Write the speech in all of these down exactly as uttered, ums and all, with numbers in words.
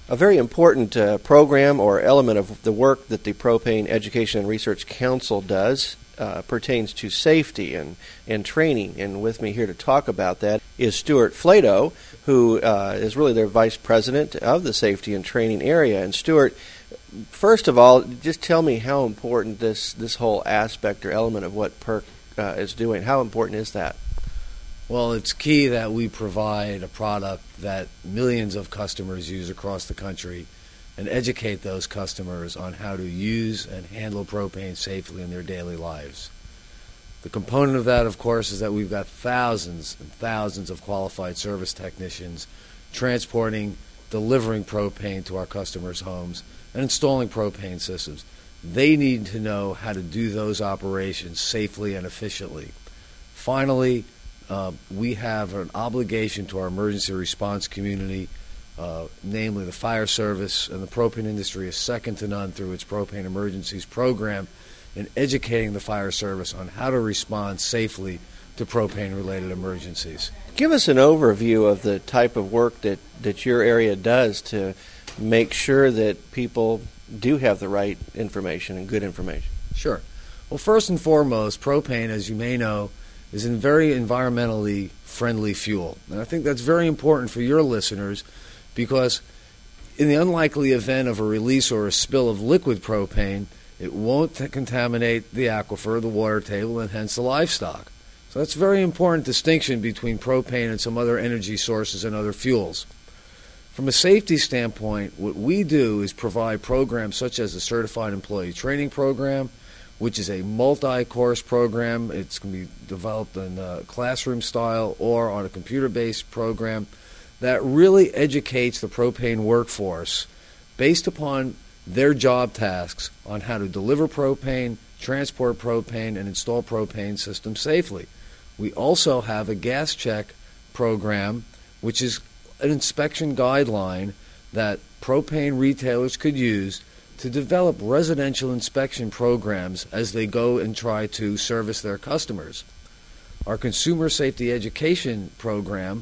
A very important uh, program or element of the work that the Propane Education and Research Council does uh, pertains to safety and, and training. And with me here to talk about that is Stuart Flato, who uh, is really their vice president of the safety and training area. And Stuart, first of all, just tell me how important this, this whole aspect or element of what PERC uh, is doing. How important is that? Well, it's key that we provide a product that millions of customers use across the country and educate those customers on how to use and handle propane safely in their daily lives. The component of that, of course, is that we've got thousands and thousands of qualified service technicians transporting, delivering propane to our customers' homes and installing propane systems. They need to know how to do those operations safely and efficiently. Finally, Uh, we have an obligation to our emergency response community, uh, namely the fire service, and the propane industry is second to none through its Propane Emergencies program in educating the fire service on how to respond safely to propane-related emergencies. Give us an overview of the type of work that, that your area does to make sure that people do have the right information and good information. Sure. Well, first and foremost, propane, as you may know, is a very environmentally friendly fuel. And I think that's very important for your listeners because in the unlikely event of a release or a spill of liquid propane, it won't t- contaminate the aquifer, the water table, and hence the livestock. So that's a very important distinction between propane and some other energy sources and other fuels. From a safety standpoint, what we do is provide programs such as the Certified Employee Training Program, which is a multi-course program. It's going to be developed in uh, classroom style or on a computer-based program that really educates the propane workforce based upon their job tasks on how to deliver propane, transport propane, and install propane systems safely. We also have a gas check program, which is an inspection guideline that propane retailers could use to develop residential inspection programs as they go and try to service their customers. Our consumer safety education program,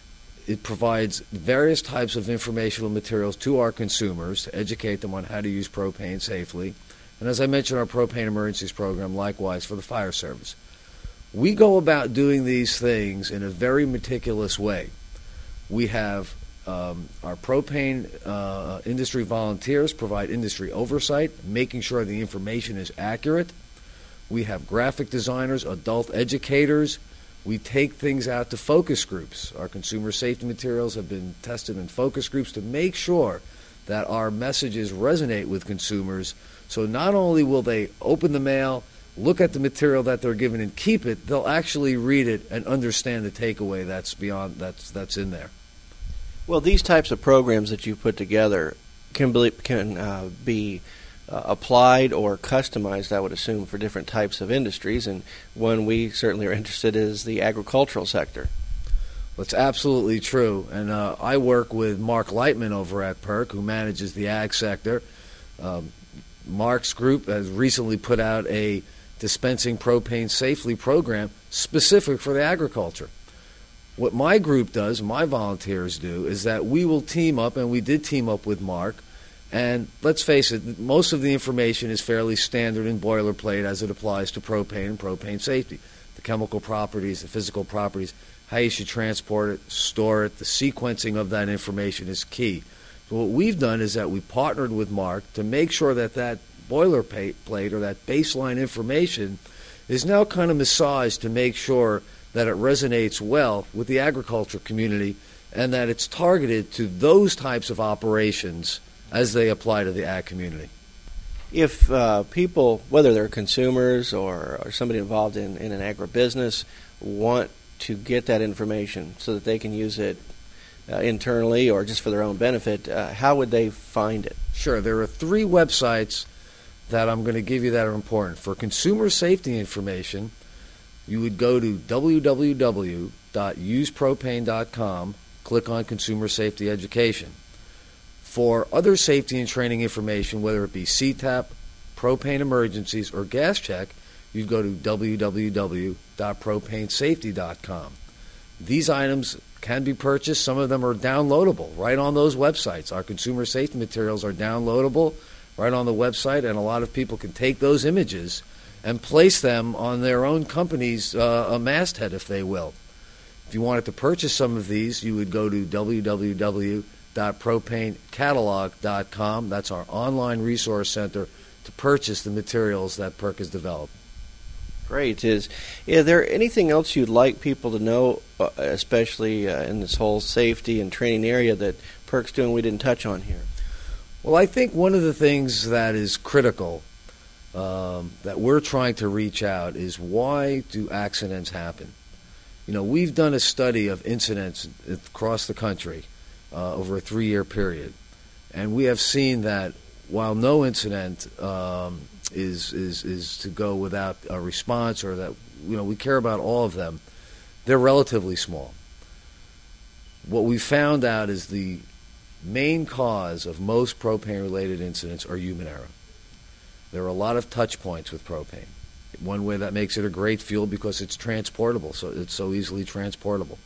it provides various types of informational materials to our consumers to educate them on how to use propane safely. And as I mentioned, our Propane Emergencies program, likewise for the fire service. We go about doing these things in a very meticulous way. We have Um, our propane uh, industry volunteers provide industry oversight, making sure the information is accurate. We have graphic designers, adult educators. We take things out to focus groups. Our consumer safety materials have been tested in focus groups to make sure that our messages resonate with consumers. So not only will they open the mail, look at the material that they're given and keep it, they'll actually read it and understand the takeaway that's beyond that's that's in there. Well, these types of programs that you've put together can be, can uh, be uh, applied or customized, I would assume, for different types of industries, and one we certainly are interested in is the agricultural sector. Well, it's absolutely true, and uh, I work with Mark Lightman over at PERC, who manages the ag sector. Um, Mark's group has recently put out a dispensing propane safely program specific for the agriculture. What my group does, my volunteers do, is that we will team up, and we did team up with Mark, and let's face it, most of the information is fairly standard and boilerplate as it applies to propane and propane safety. The chemical properties, the physical properties, how you should transport it, store it, the sequencing of that information is key. So what we've done is that we partnered with Mark to make sure that that boilerplate or that baseline information is now kind of massaged to make sure that it resonates well with the agriculture community and that it's targeted to those types of operations as they apply to the ag community. If uh, people, whether they're consumers or, or somebody involved in, in an agribusiness, want to get that information so that they can use it uh, internally or just for their own benefit, uh, how would they find it? Sure. There are three websites that I'm going to give you that are important. For consumer safety information, you would go to w w w dot use propane dot com, click on Consumer Safety Education. For other safety and training information, whether it be C TAP, Propane Emergencies, or Gas Check, you'd go to w w w dot propane safety dot com. These items can be purchased. Some of them are downloadable right on those websites. Our consumer safety materials are downloadable right on the website, and a lot of people can take those images and place them on their own company's uh, a masthead, if they will. If you wanted to purchase some of these, you would go to w w w dot propane catalog dot com. That's our online resource center to purchase the materials that PERC has developed. Great. Is, is there anything else you'd like people to know, uh, especially uh, in this whole safety and training area that PERC's doing we didn't touch on here? Well, I think one of the things that is critical um, that we're trying to reach out is, why do accidents happen? You know, we've done a study of incidents across the country uh, over a three-year period, and we have seen that while no incident um, is, is is to go without a response, or that, you know, we care about all of them, they're relatively small. What we found out is the main cause of most propane-related incidents are human error. There are a lot of touch points with propane. One way that makes it a great fuel because it's transportable, so it's so easily transportable.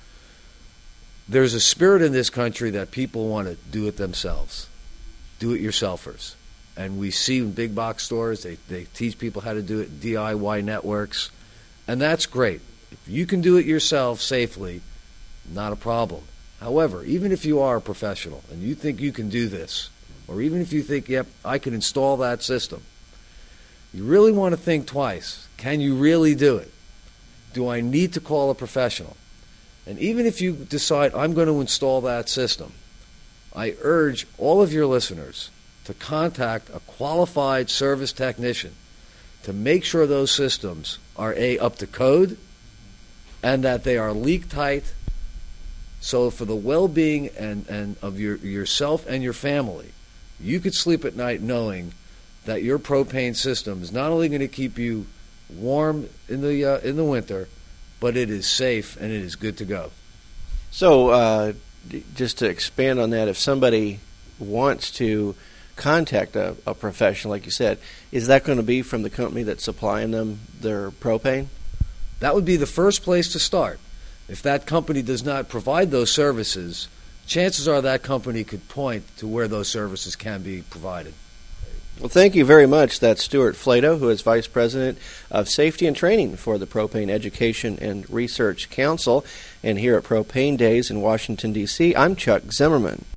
There's a spirit in this country that people want to do it themselves, do-it-yourselfers. And we see in big box stores, they, they teach people how to do it, D I Y networks, and that's great. If you can do it yourself safely, not a problem. However, even if you are a professional and you think you can do this, or even if you think, yep, I can install that system, you really want to think twice. Can you really do it? Do I need to call a professional? And even if you decide, I'm going to install that system, I urge all of your listeners to contact a qualified service technician to make sure those systems are A, up to code, and that they are leak tight, so for the well-being and, and of your yourself and your family, you could sleep at night knowing that your propane system is not only going to keep you warm in the uh, in the winter, but it is safe and it is good to go. So, uh, just to expand on that, if somebody wants to contact a, a professional, like you said, is that going to be from the company that's supplying them their propane? That would be the first place to start. If that company does not provide those services, chances are that company could point to where those services can be provided. Well, thank you very much. That's Stuart Flato, who is Vice President of Safety and Training for the Propane Education and Research Council. And here at Propane Days in Washington, D C, I'm Chuck Zimmerman.